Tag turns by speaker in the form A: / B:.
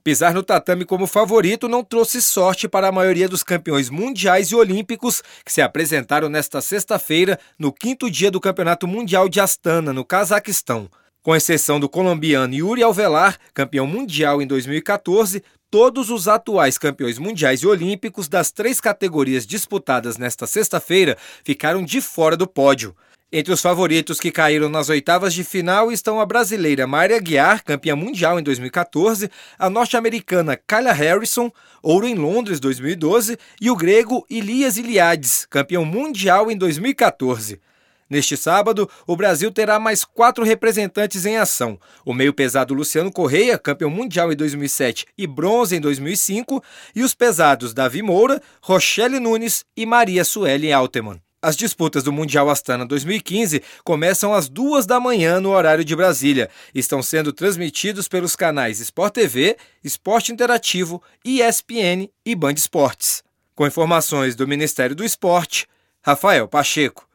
A: Pisar no tatame como favorito não trouxe sorte para a maioria dos campeões mundiais e olímpicos que se apresentaram nesta sexta-feira no quinto dia do Campeonato Mundial de Astana, no Cazaquistão. Com exceção do colombiano Yuri Alvear, campeão mundial em 2014, todos os atuais campeões mundiais e olímpicos das 3 categorias disputadas nesta sexta-feira ficaram de fora do pódio. Entre os favoritos que caíram nas oitavas de final estão a brasileira Mayra Aguiar, campeã mundial em 2014, a norte-americana Kayla Harrison, ouro em Londres 2012, e o grego Ilias Iliades, campeão mundial em 2014. Neste sábado, o Brasil terá mais 4 representantes em ação. O meio-pesado Luciano Correia, campeão mundial em 2007 e bronze em 2005, e os pesados Davi Moura, Rochelle Nunes e Maria Sueli Alteman. As disputas do Mundial Astana 2015 começam às 2 da manhã no horário de Brasília e estão sendo transmitidos pelos canais Sport TV, Esporte Interativo, ESPN e Band Esportes. Com informações do Ministério do Esporte, Rafael Pacheco.